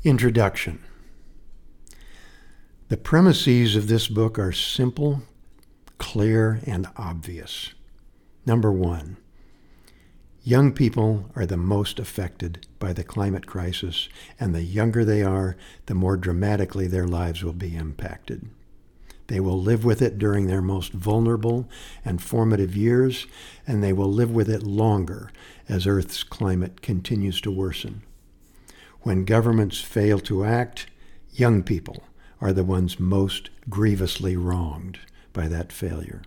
Introduction. The premises of this book are simple, clear, and obvious. Number one, young people are the most affected by the climate crisis, and the younger they are, the more dramatically their lives will be impacted. They will live with it during their most vulnerable and formative years, and they will live with it longer as Earth's climate continues to worsen. When governments fail to act, young people are the ones most grievously wronged by that failure.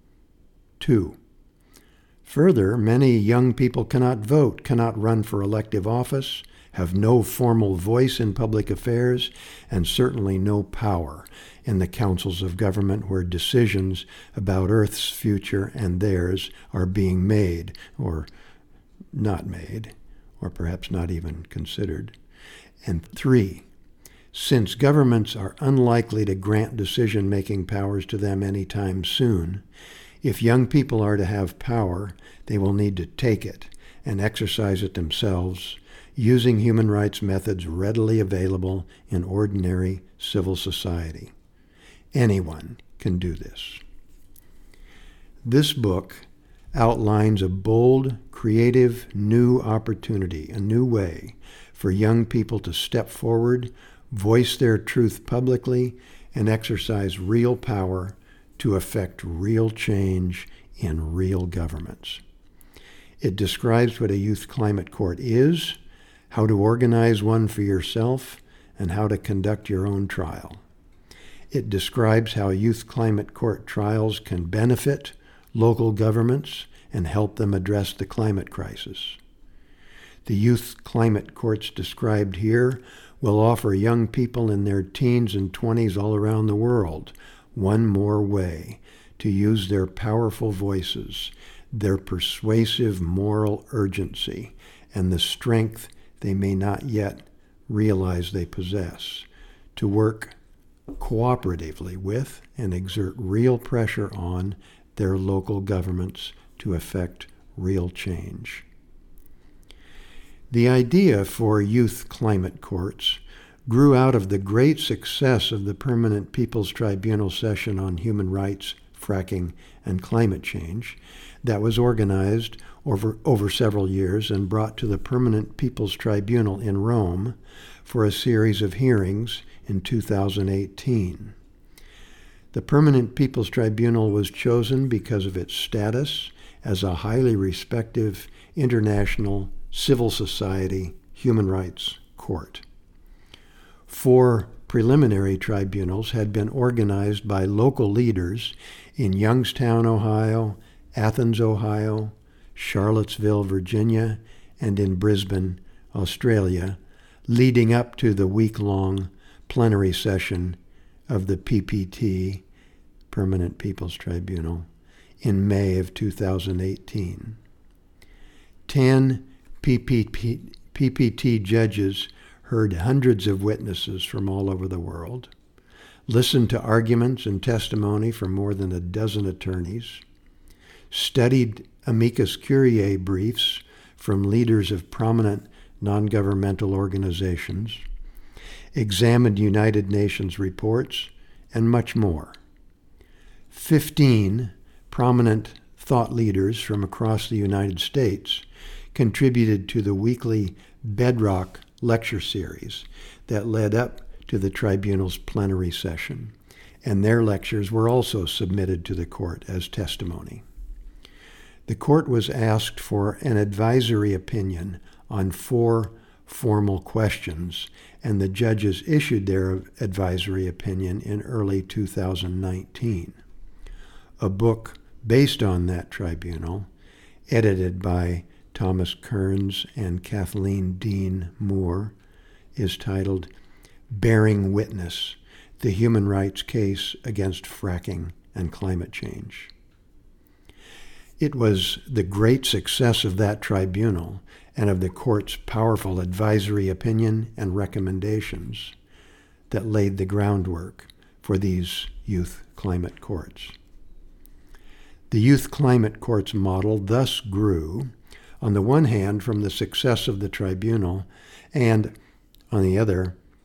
2. Further, many young people cannot vote, cannot run for elective office, have no formal voice in public affairs, and certainly no power in the councils of government where decisions about Earth's future and theirs are being made, or not made, or perhaps not even considered. And 3, since governments are unlikely to grant decision-making powers to them anytime soon, if young people are to have power, they will need to take it and exercise it themselves, using human rights methods readily available in ordinary civil society. Anyone can do this. This book outlines a bold, creative, new opportunity, a new way for young people to step forward, voice their truth publicly, and exercise real power to effect real change in real governments. It describes what a youth climate court is, how to organize one for yourself, and how to conduct your own trial. It describes how youth climate court trials can benefit local governments and help them address the climate crisis. The youth climate courts described here will offer young people in their teens and 20s all around the world one more way to use their powerful voices, their persuasive moral urgency, and the strength they may not yet realize they possess, to work cooperatively with and exert real pressure on their local governments to effect real change. The idea for youth climate courts grew out of the great success of the Permanent People's Tribunal session on human rights, fracking, and climate change that was organized over several years and brought to the Permanent People's Tribunal in Rome for a series of hearings in 2018. The Permanent People's Tribunal was chosen because of its status as a highly respected international civil society human rights court. 4 preliminary tribunals had been organized by local leaders in Youngstown, Ohio, Athens, Ohio, Charlottesville, Virginia, and in Brisbane, Australia, leading up to the week-long plenary session of the PPT, Permanent People's Tribunal, in May of 2018. 10 PPT judges heard hundreds of witnesses from all over the world, listened to arguments and testimony from more than a dozen attorneys, studied amicus curiae briefs from leaders of prominent non-governmental organizations, examined United Nations reports, and much more. 15 prominent thought leaders from across the United States contributed to the weekly Bedrock lecture series that led up to the tribunal's plenary session, and their lectures were also submitted to the court as testimony. The court was asked for an advisory opinion on 4 formal questions, and the judges issued their advisory opinion in early 2019. A book based on that tribunal, edited by Thomas Kearns and Kathleen Dean Moore, is titled Bearing Witness, the Human Rights Case Against Fracking and Climate Change. It was the great success of that tribunal and of the court's powerful advisory opinion and recommendations that laid the groundwork for these youth climate courts. The youth climate courts model thus grew, on the one hand, from the success of the tribunal, and on the other,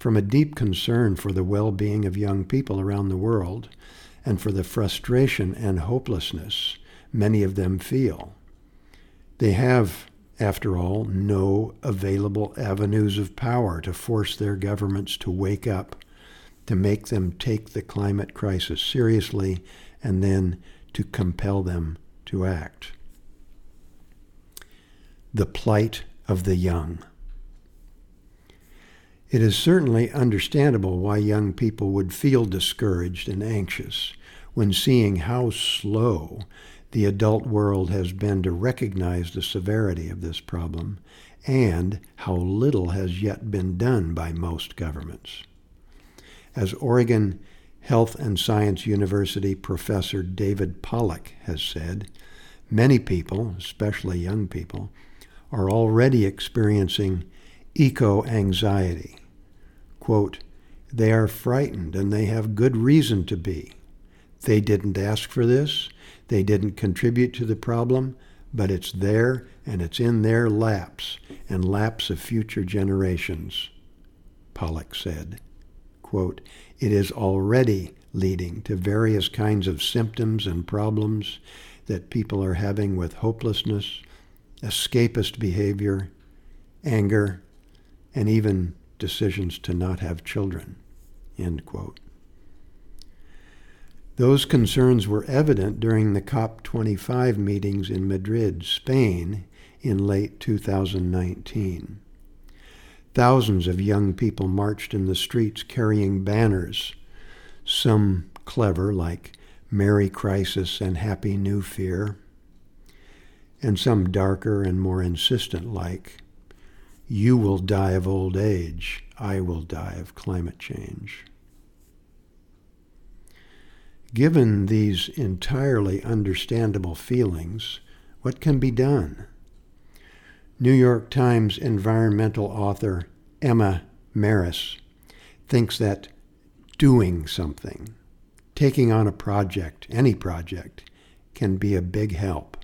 from a deep concern for the well-being of young people around the world and for the frustration and hopelessness many of them feel. They have, after all, no available avenues of power to force their governments to wake up, to make them take the climate crisis seriously, and then to compel them to act. The plight of the young. It is certainly understandable why young people would feel discouraged and anxious when seeing how slow the adult world has been to recognize the severity of this problem and how little has yet been done by most governments. As Oregon Health and Science University professor David Pollack has said, many people, especially young people, are already experiencing eco-anxiety. Quote, "They are frightened and they have good reason to be. They didn't ask for this, they didn't contribute to the problem, but it's there and it's in their laps and laps of future generations," Pollack said. Quote, "It is already leading to various kinds of symptoms and problems that people are having with hopelessness, escapist behavior, anger, and even decisions to not have children," end quote. Those concerns were evident during the COP25 meetings in Madrid, Spain, in late 2019. Thousands of young people marched in the streets carrying banners, some clever, like "Merry Crisis" and "Happy New Fear," and some darker and more insistent, like "You will die of old age, I will die of climate change." Given these entirely understandable feelings, what can be done? New York Times environmental author Emma Maris thinks that doing something, taking on a project, any project, can be a big help.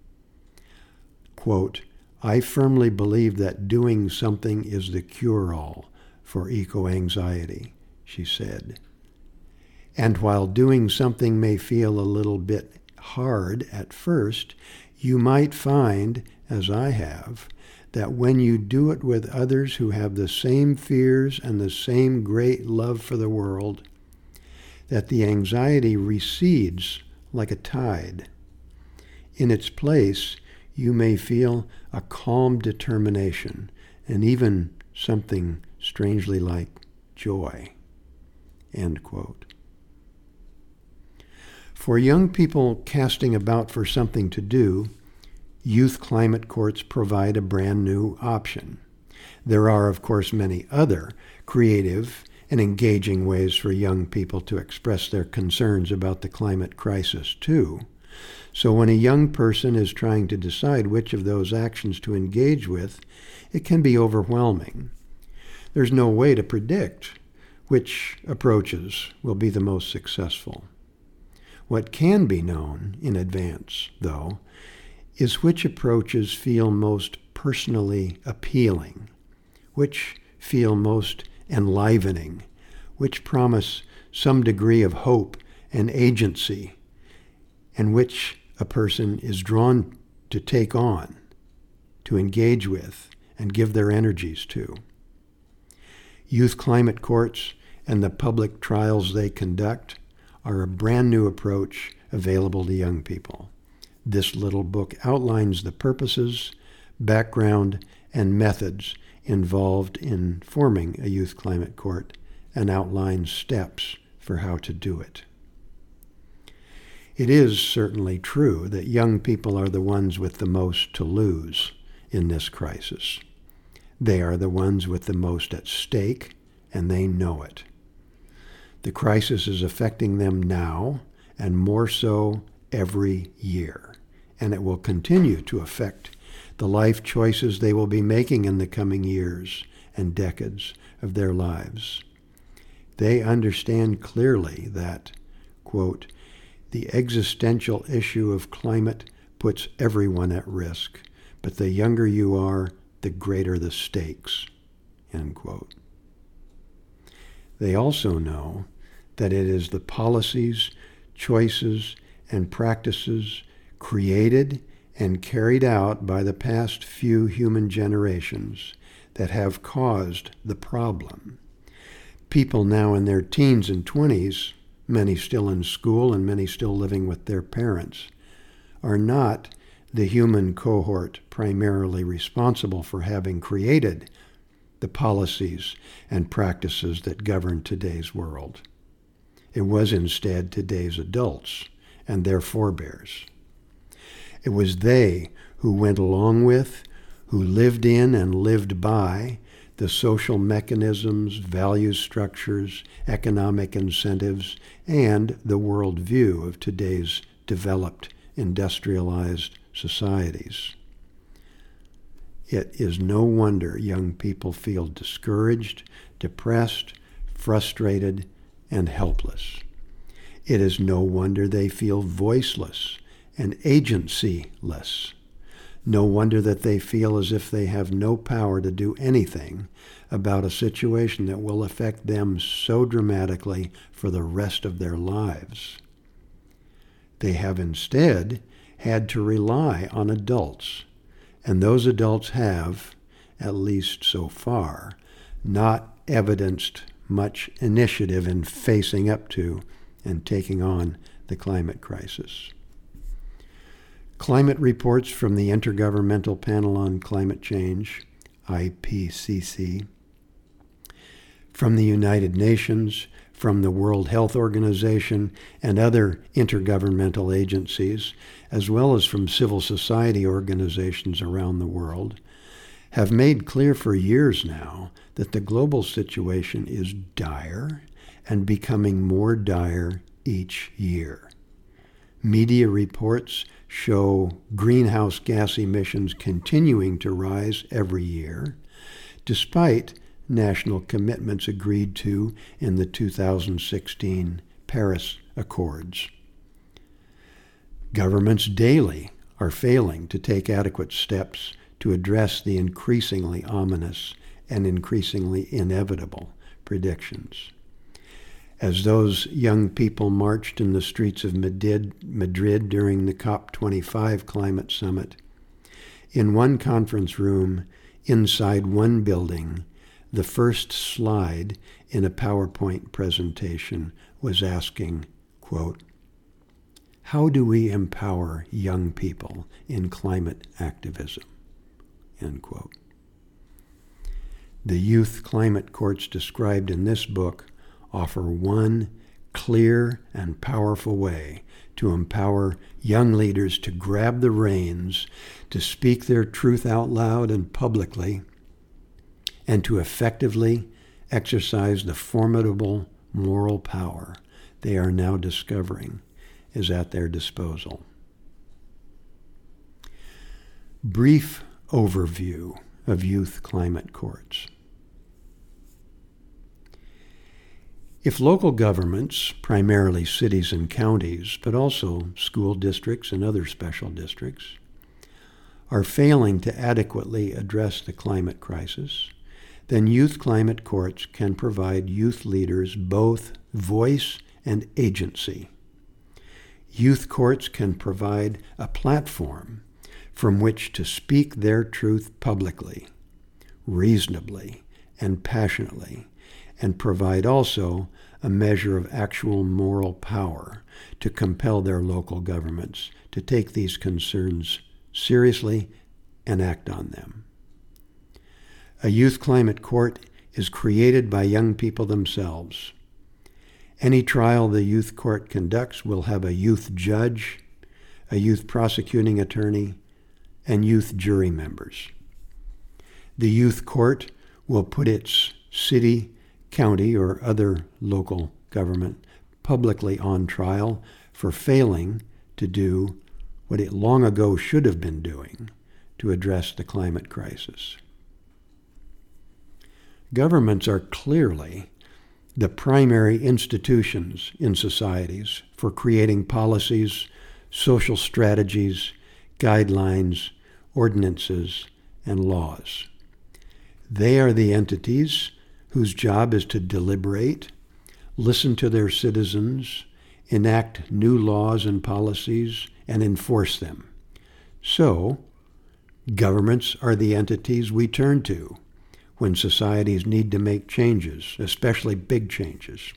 Quote, "I firmly believe that doing something is the cure-all for eco-anxiety," she said. "And while doing something may feel a little bit hard at first, you might find, as I have, that when you do it with others who have the same fears and the same great love for the world, that the anxiety recedes like a tide. In its place, you may feel a calm determination and even something strangely like joy," end quote. For young people casting about for something to do, youth climate courts provide a brand new option. There are, of course, many other creative and engaging ways for young people to express their concerns about the climate crisis, too. So when a young person is trying to decide which of those actions to engage with, it can be overwhelming. There's no way to predict which approaches will be the most successful. What can be known in advance, though, is which approaches feel most personally appealing, which feel most enlivening, which promise some degree of hope and agency, and which a person is drawn to take on, to engage with, and give their energies to. Youth climate courts and the public trials they conduct are a brand new approach available to young people. This little book outlines the purposes, background, and methods involved in forming a youth climate court and outlines steps for how to do it. It is certainly true that young people are the ones with the most to lose in this crisis. They are the ones with the most at stake, and they know it. The crisis is affecting them now, and more so every year, and it will continue to affect the life choices they will be making in the coming years and decades of their lives. They understand clearly that, quote, "The existential issue of climate puts everyone at risk, but the younger you are, the greater the stakes," end quote. They also know that it is the policies, choices, and practices created and carried out by the past few human generations that have caused the problem. People now in their teens and 20s, many still in school and many still living with their parents, are not the human cohort primarily responsible for having created the policies and practices that govern today's world. It was instead today's adults and their forebears. It was they who went along with, who lived in and lived by the social mechanisms, value structures, economic incentives, and the worldview of today's developed, industrialized societies. It is no wonder young people feel discouraged, depressed, frustrated, and helpless. It is no wonder they feel voiceless and agencyless. No wonder that they feel as if they have no power to do anything about a situation that will affect them so dramatically for the rest of their lives. They have instead had to rely on adults, and those adults have, at least so far, not evidenced much initiative in facing up to and taking on the climate crisis. Climate reports from the Intergovernmental Panel on Climate Change, IPCC, from the United Nations, from the World Health Organization, and other intergovernmental agencies, as well as from civil society organizations around the world, have made clear for years now that the global situation is dire and becoming more dire each year. Media reports show greenhouse gas emissions continuing to rise every year, despite national commitments agreed to in the 2016 Paris Accords. Governments daily are failing to take adequate steps to address the increasingly ominous and increasingly inevitable predictions. As those young people marched in the streets of Madrid during the COP25 climate summit, in one conference room inside one building, the first slide in a PowerPoint presentation was asking, quote, "How do we empower young people in climate activism?" End quote. The youth climate courts described in this book offer one clear and powerful way to empower young leaders to grab the reins, to speak their truth out loud and publicly, and to effectively exercise the formidable moral power they are now discovering is at their disposal. Brief overview of youth climate courts. If local governments, primarily cities and counties, but also school districts and other special districts, are failing to adequately address the climate crisis, then youth climate courts can provide youth leaders both voice and agency. Youth courts can provide a platform from which to speak their truth publicly, reasonably, and passionately, and provide also a measure of actual moral power to compel their local governments to take these concerns seriously and act on them. A youth climate court is created by young people themselves. Any trial the youth court conducts will have a youth judge, a youth prosecuting attorney, and youth jury members. The youth court will put its city, county, or other local government publicly on trial for failing to do what it long ago should have been doing to address the climate crisis. Governments are clearly the primary institutions in societies for creating policies, social strategies, guidelines, ordinances, and laws. They are the entities whose job is to deliberate, listen to their citizens, enact new laws and policies, and enforce them. So, governments are the entities we turn to when societies need to make changes, especially big changes.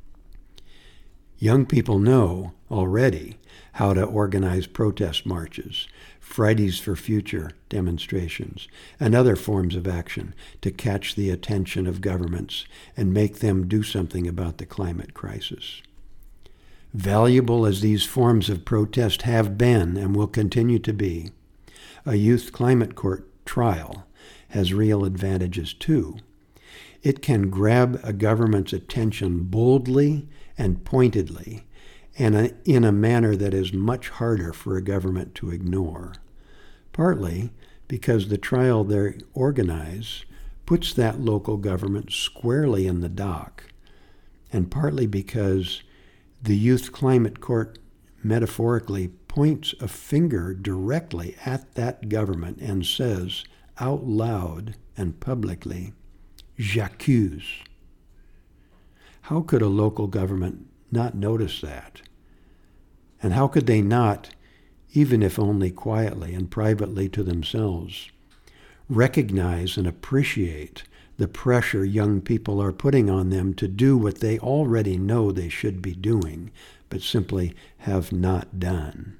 Young people know already how to organize protest marches, Fridays for Future demonstrations, and other forms of action to catch the attention of governments and make them do something about the climate crisis. Valuable as these forms of protest have been and will continue to be, a youth climate court trial has real advantages too. It can grab a government's attention boldly and pointedly, and in a manner that is much harder for a government to ignore, partly because the trial they organize puts that local government squarely in the dock, and partly because the Youth Climate Court metaphorically points a finger directly at that government and says out loud and publicly, "J'accuse." How could a local government not notice that? And how could they not, even if only quietly and privately to themselves, recognize and appreciate the pressure young people are putting on them to do what they already know they should be doing, but simply have not done?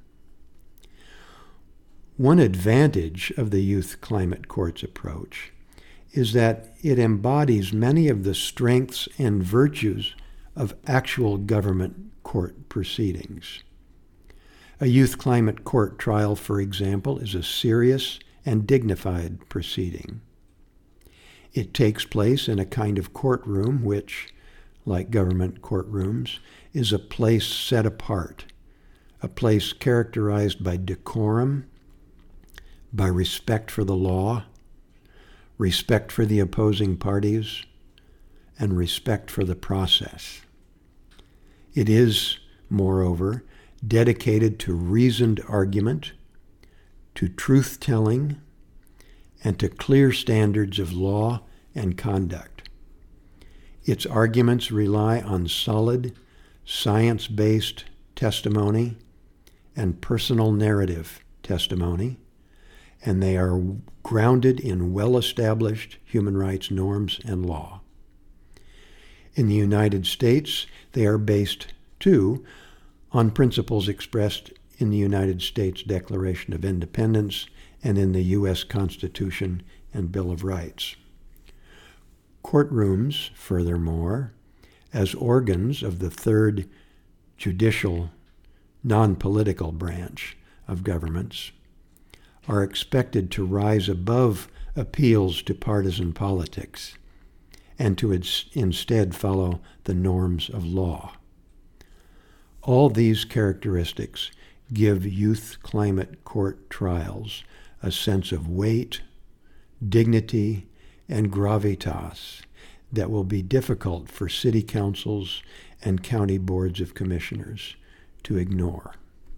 One advantage of the Youth Climate Court's approach is that it embodies many of the strengths and virtues of actual government court proceedings. A youth climate court trial, for example, is a serious and dignified proceeding. It takes place in a kind of courtroom which, like government courtrooms, is a place set apart, a place characterized by decorum, by respect for the law, respect for the opposing parties, and respect for the process. It is, moreover, dedicated to reasoned argument, to truth-telling, and to clear standards of law and conduct. Its arguments rely on solid, science-based testimony and personal narrative testimony, and they are grounded in well-established human rights norms and law. In the United States, they are based, too, on principles expressed in the United States Declaration of Independence and in the U.S. Constitution and Bill of Rights. Courtrooms, furthermore, as organs of the third judicial, non-political branch of governments, are expected to rise above appeals to partisan politics and to instead follow the norms of law. All these characteristics give youth climate court trials a sense of weight, dignity, and gravitas that will be difficult for city councils and county boards of commissioners to ignore.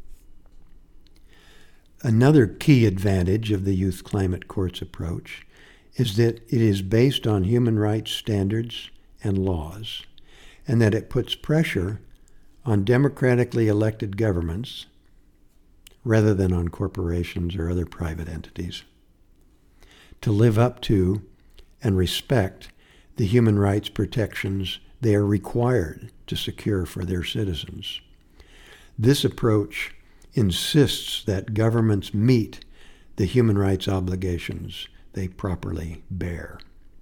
Another key advantage of the Youth Climate Court's approach is that it is based on human rights standards and laws, and that it puts pressure on democratically elected governments rather than on corporations or other private entities to live up to and respect the human rights protections they are required to secure for their citizens. This approach insists that governments meet the human rights obligations they properly bear.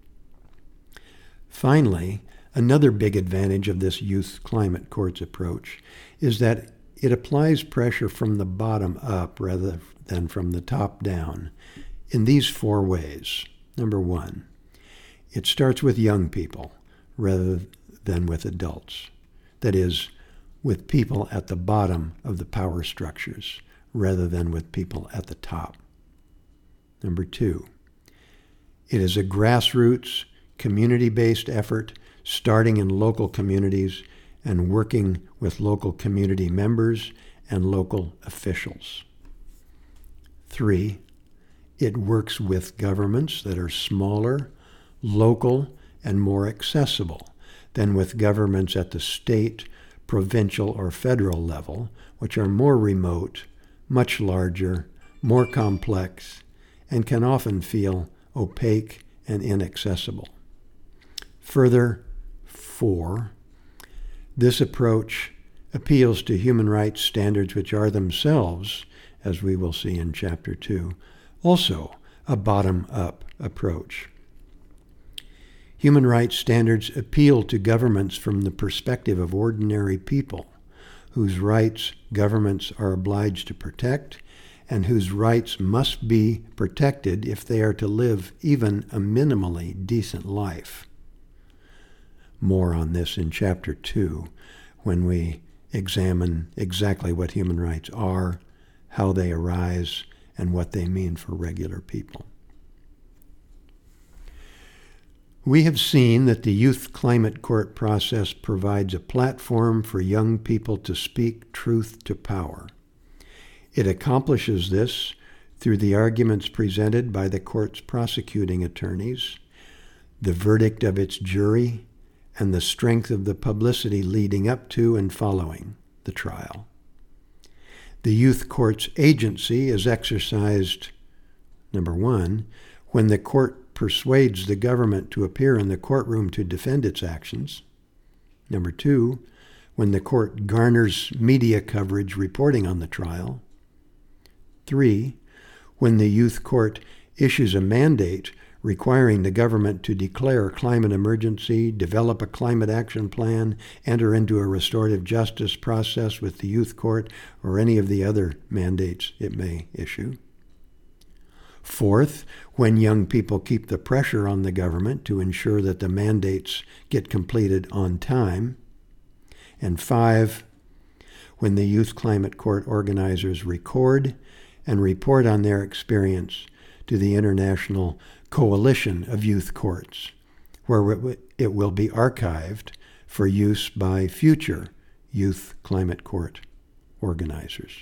Finally, another big advantage of this Youth Climate Court's approach is that it applies pressure from the bottom up rather than from the top down in these 4 ways. Number 1, it starts with young people rather than with adults. That is, with people at the bottom of the power structures rather than with people at the top. Number 2, it is a grassroots, community-based effort starting in local communities and working with local community members and local officials. 3, it works with governments that are smaller, local, and more accessible than with governments at the state, provincial, or federal level, which are more remote, much larger, more complex, and can often feel opaque and inaccessible. Further, 4, this approach appeals to human rights standards which are themselves, as we will see in Chapter 2, also a bottom-up approach. Human rights standards appeal to governments from the perspective of ordinary people, whose rights governments are obliged to protect, and whose rights must be protected if they are to live even a minimally decent life. More on this in Chapter 2, when we examine exactly what human rights are, how they arise, and what they mean for regular people. We have seen that the Youth Climate Court process provides a platform for young people to speak truth to power. It accomplishes this through the arguments presented by the court's prosecuting attorneys, the verdict of its jury, and the strength of the publicity leading up to and following the trial. The youth court's agency is exercised, 1, when the court persuades the government to appear in the courtroom to defend its actions. 2, when the court garners media coverage reporting on the trial. 3, when the youth court issues a mandate requiring the government to declare a climate emergency, develop a climate action plan, enter into a restorative justice process with the youth court, or any of the other mandates it may issue. 4th, when young people keep the pressure on the government to ensure that the mandates get completed on time. And 5, when the Youth Climate Court organizers record and report on their experience to the International Coalition of Youth Courts, where it will be archived for use by future Youth Climate Court organizers.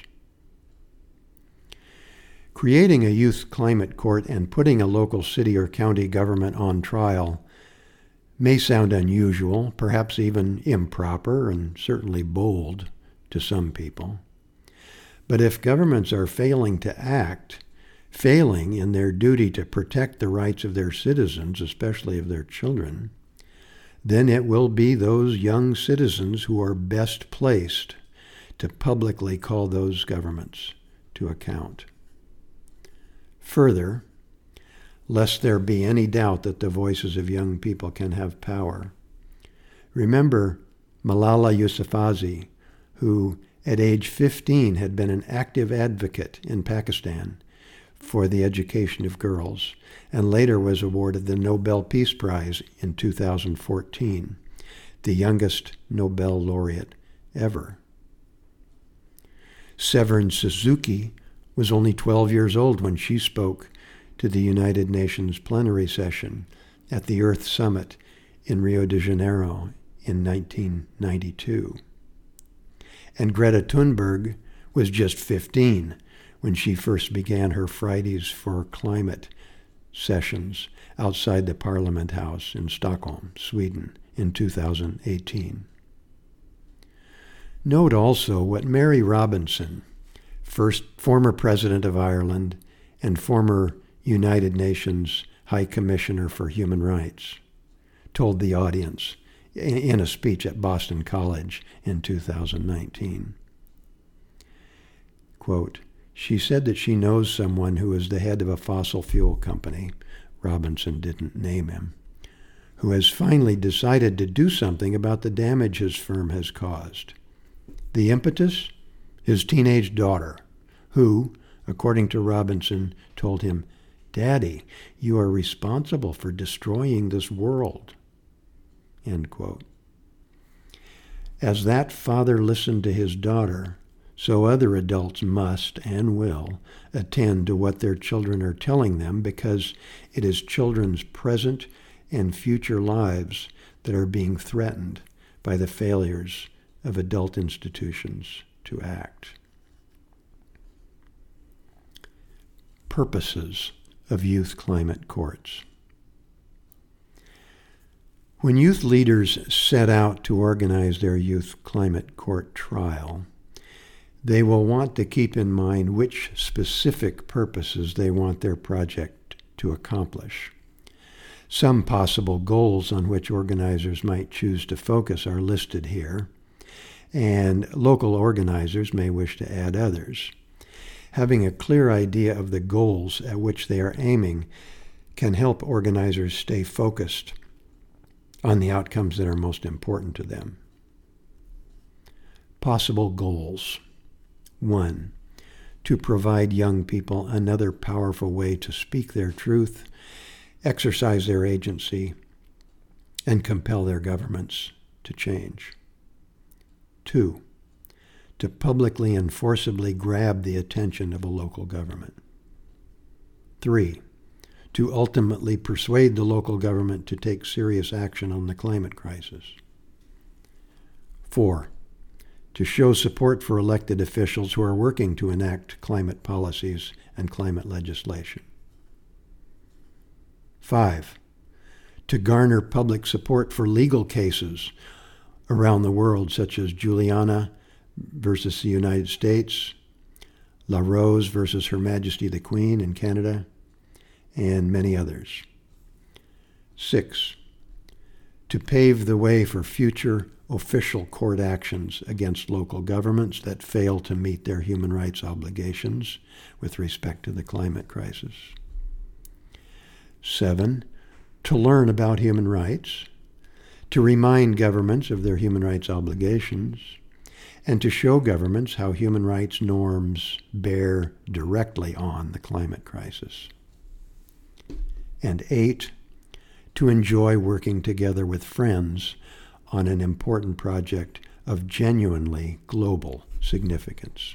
Creating a youth climate court and putting a local city or county government on trial may sound unusual, perhaps even improper, and certainly bold to some people. But if governments are failing to act, failing in their duty to protect the rights of their citizens, especially of their children, then it will be those young citizens who are best placed to publicly call those governments to account. Further, lest there be any doubt that the voices of young people can have power, remember Malala Yousafzai, who at age 15 had been an active advocate in Pakistan for the education of girls, and later was awarded the Nobel Peace Prize in 2014, the youngest Nobel laureate ever. Severn Suzuki was only 12 years old when she spoke to the United Nations plenary session at the Earth Summit in Rio de Janeiro in 1992. And Greta Thunberg was just 15 when she first began her Fridays for Climate sessions outside the Parliament House in Stockholm, Sweden, in 2018. Note also what Mary Robinson, former President of Ireland and former United Nations High Commissioner for Human Rights, told the audience in a speech at Boston College in 2019. Quote, she said that she knows someone who is the head of a fossil fuel company, Robinson didn't name him, who has finally decided to do something about the damage his firm has caused. The impetus? His teenage daughter, who, according to Robinson, told him, "Daddy, you are responsible for destroying this world." End quote. As that father listened to his daughter, so other adults must and will attend to what their children are telling them, because it is children's present and future lives that are being threatened by the failures of adult institutions to act. Purposes of youth climate courts. When youth leaders set out to organize their youth climate court trial, they will want to keep in mind which specific purposes they want their project to accomplish. Some possible goals on which organizers might choose to focus are listed here, and local organizers may wish to add others. Having a clear idea of the goals at which they are aiming can help organizers stay focused on the outcomes that are most important to them. Possible goals. 1. To provide young people another powerful way to speak their truth, exercise their agency, and compel their governments to change. 2. To publicly and forcibly grab the attention of a local government. 3. To ultimately persuade the local government to take serious action on the climate crisis. 4. To show support for elected officials who are working to enact climate policies and climate legislation. 5. To garner public support for legal cases around the world, such as Juliana versus the United States, La Rose versus Her Majesty the Queen in Canada, and many others. 6. To pave the way for future official court actions against local governments that fail to meet their human rights obligations with respect to the climate crisis. 7. To learn about human rights, to remind governments of their human rights obligations, and to show governments how human rights norms bear directly on the climate crisis. And 8, to enjoy working together with friends on an important project of genuinely global significance.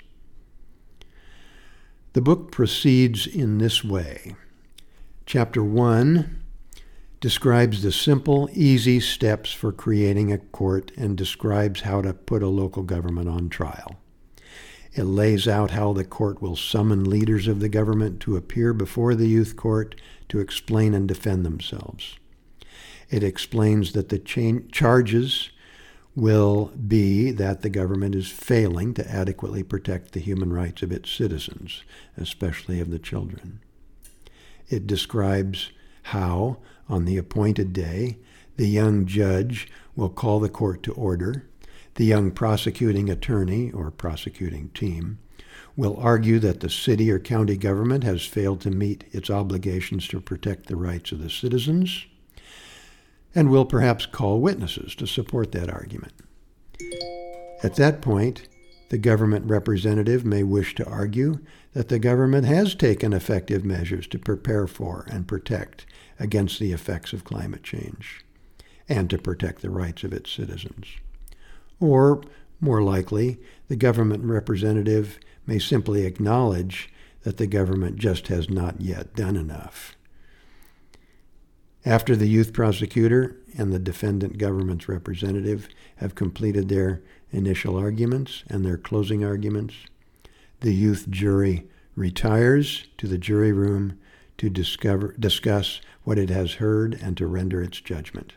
The book proceeds in this way. Chapter 1 describes the simple, easy steps for creating a court and describes how to put a local government on trial. It lays out how the court will summon leaders of the government to appear before the youth court to explain and defend themselves. It explains that the charges will be that the government is failing to adequately protect the human rights of its citizens, especially of the children. It describes how, on the appointed day, the young judge will call the court to order. The young prosecuting attorney or prosecuting team will argue that the city or county government has failed to meet its obligations to protect the rights of the citizens, and will perhaps call witnesses to support that argument. At that point, the government representative may wish to argue that the government has taken effective measures to prepare for and protect against the effects of climate change, and to protect the rights of its citizens. Or, more likely, the government representative may simply acknowledge that the government just has not yet done enough. After the youth prosecutor and the defendant government's representative have completed their initial arguments and their closing arguments, the youth jury retires to the jury room to discuss what it has heard and to render its judgment.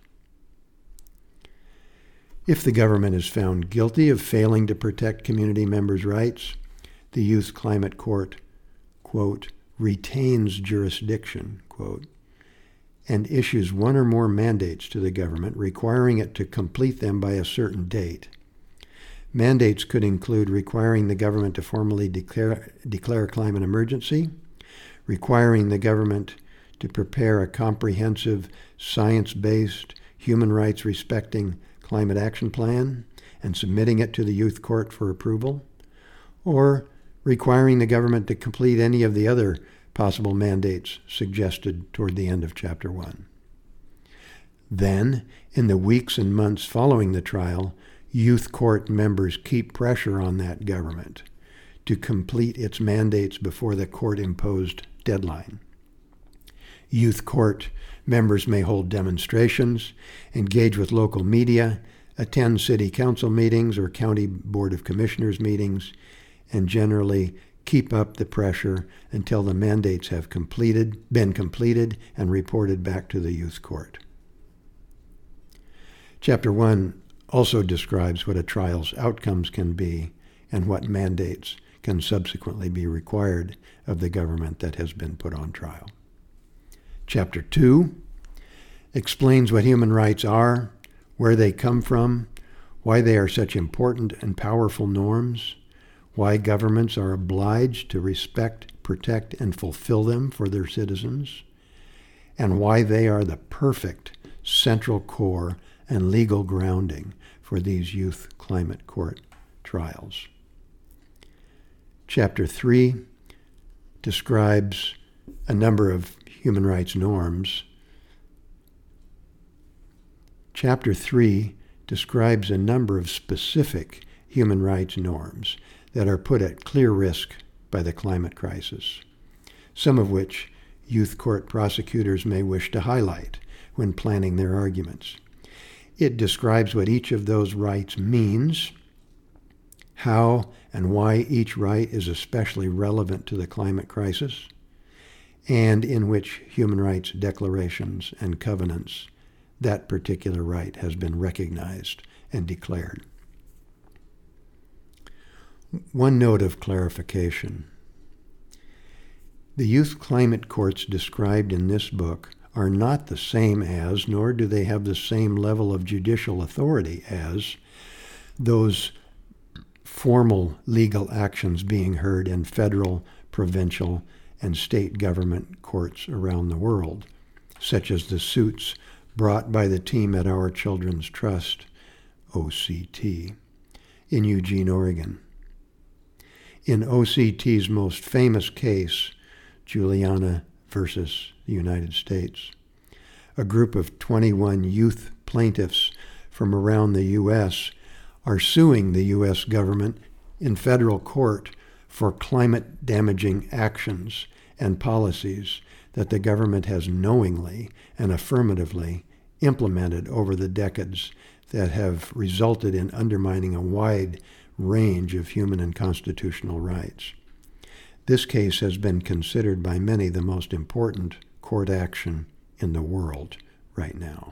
If the government is found guilty of failing to protect community members' rights, the Youth Climate Court, quote, retains jurisdiction, quote, and issues one or more mandates to the government requiring it to complete them by a certain date. Mandates could include requiring the government to formally declare a climate emergency, requiring the government to prepare a comprehensive, science-based, human rights respecting climate action plan and submitting it to the youth court for approval, or requiring the government to complete any of the other possible mandates suggested toward the end of Chapter 1. Then, in the weeks and months following the trial, youth court members keep pressure on that government to complete its mandates before the court-imposed deadline. Youth court members may hold demonstrations, engage with local media, attend city council meetings or county board of commissioners meetings, and generally keep up the pressure until the mandates have been completed and reported back to the youth court. Chapter 1 also describes what a trial's outcomes can be and what mandates can subsequently be required of the government that has been put on trial. Chapter 2 explains what human rights are, where they come from, why they are such important and powerful norms, why governments are obliged to respect, protect, and fulfill them for their citizens, and why they are the perfect central core and legal grounding for these youth climate court trials. Chapter 3 describes a number of human rights norms. Chapter 3 describes a number of specific human rights norms that are put at clear risk by the climate crisis, some of which youth court prosecutors may wish to highlight when planning their arguments. It describes what each of those rights means, how and why each right is especially relevant to the climate crisis, and in which human rights declarations and covenants that particular right has been recognized and declared. One note of clarification. The youth climate courts described in this book are not the same as, nor do they have the same level of judicial authority as, those formal legal actions being heard in federal, provincial, and state government courts around the world, such as the suits brought by the team at Our Children's Trust, OCT, in Eugene, Oregon. In OCT's most famous case, Juliana versus the United States, a group of 21 youth plaintiffs from around the U.S. are suing the U.S. government in federal court for climate-damaging actions and policies that the government has knowingly and affirmatively implemented over the decades that have resulted in undermining a wide range of human and constitutional rights. This case has been considered by many the most important court action in the world right now.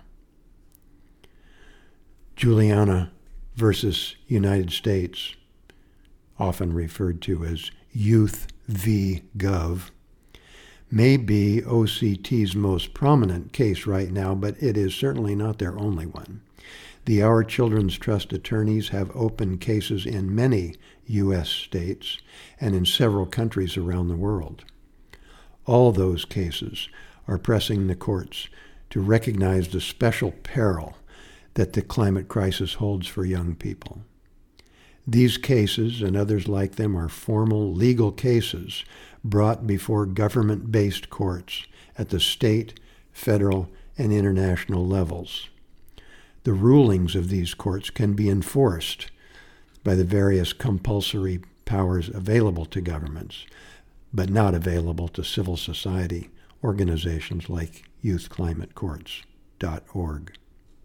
Juliana versus United States, often referred to as Youth v. Gov, may be OCT's most prominent case right now, but it is certainly not their only one. The Our Children's Trust attorneys have open cases in many U.S. states and in several countries around the world. All those cases are pressing the courts to recognize the special peril that the climate crisis holds for young people. These cases and others like them are formal legal cases brought before government-based courts at the state, federal, and international levels. The rulings of these courts can be enforced by the various compulsory powers available to governments, but not available to civil society organizations like youthclimatecourts.org.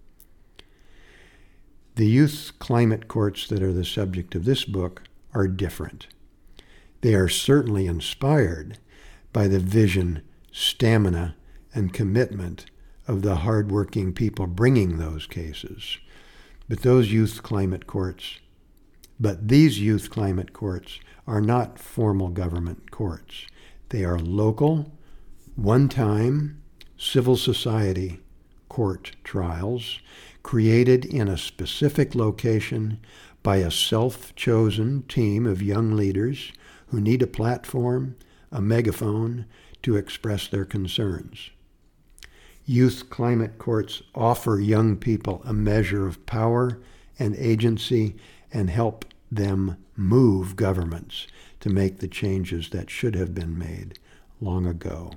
The youth climate courts that are the subject of this book are different. They are certainly inspired by the vision, stamina, and commitment of the hardworking people bringing those cases. But these youth climate courts are not formal government courts. They are local, one-time, civil society court trials created in a specific location by a self-chosen team of young leaders who need a platform, a megaphone, to express their concerns. Youth climate courts offer young people a measure of power and agency and help them move governments to make the changes that should have been made long ago.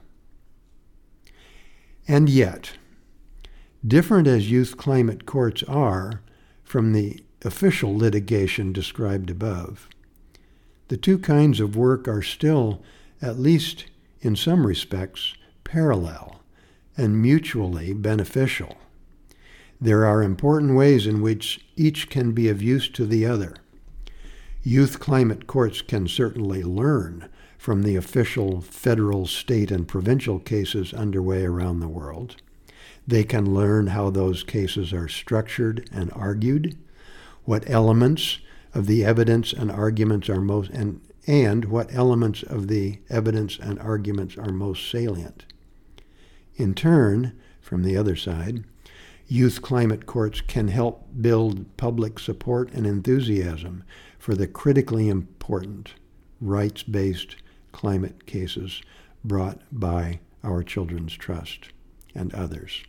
And yet, different as youth climate courts are from the official litigation described above, the two kinds of work are still, at least in some respects, parallel and mutually beneficial. There are important ways in which each can be of use to the other. Youth climate courts can certainly learn from the official federal, state, and provincial cases underway around the world. They can learn how those cases are structured and argued, what elements of the evidence and arguments are most and what elements of the evidence and arguments are most salient. In turn, from the other side, youth climate courts can help build public support and enthusiasm for the critically important rights-based climate cases brought by our Children's Trust and others.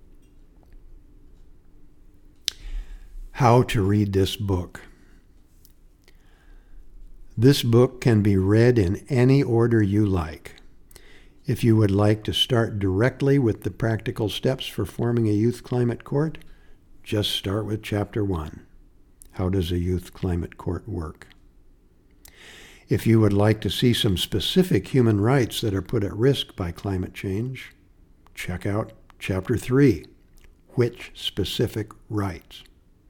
How to read this book. This book can be read in any order you like. If you would like to start directly with the practical steps for forming a youth climate court, just start with Chapter 1. How does a youth climate court work? If you would like to see some specific human rights that are put at risk by climate change, check out Chapter 3. Which specific rights?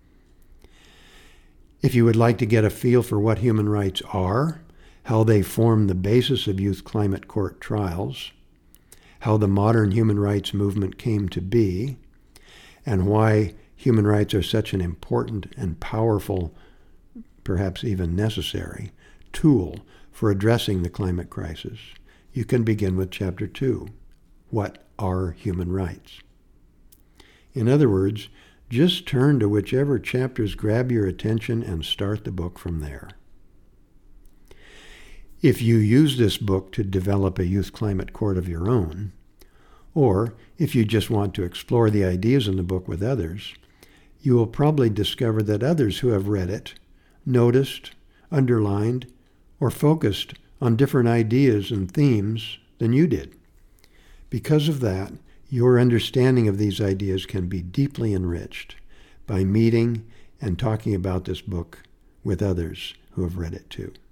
If you would like to get a feel for what human rights are, how they form the basis of youth climate court trials, how the modern human rights movement came to be, and why human rights are such an important and powerful, perhaps even necessary, tool for addressing the climate crisis, you can begin with Chapter 2. What are human rights? In other words, just turn to whichever chapters grab your attention and start the book from there. If you use this book to develop a youth climate court of your own, or if you just want to explore the ideas in the book with others, you will probably discover that others who have read it noticed, underlined, or focused on different ideas and themes than you did. Because of that, your understanding of these ideas can be deeply enriched by meeting and talking about this book with others who have read it too.